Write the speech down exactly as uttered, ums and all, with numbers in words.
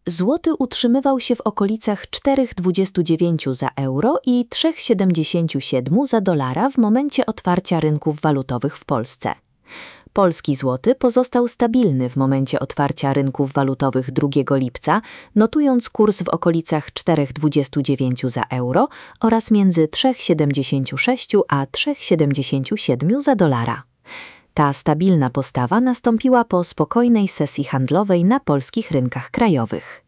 Złoty utrzymywał się w okolicach cztery przecinek dwadzieścia dziewięć za euro i trzy przecinek siedemdziesiąt siedem za dolara w momencie otwarcia rynków walutowych w Polsce. Polski złoty pozostał stabilny w momencie otwarcia rynków walutowych drugiego lipca, notując kurs w okolicach cztery przecinek dwadzieścia dziewięć za euro oraz między trzy przecinek siedemdziesiąt sześć a trzy przecinek siedemdziesiąt siedem za dolara. Ta stabilna postawa nastąpiła po spokojnej sesji handlowej na polskich rynkach krajowych.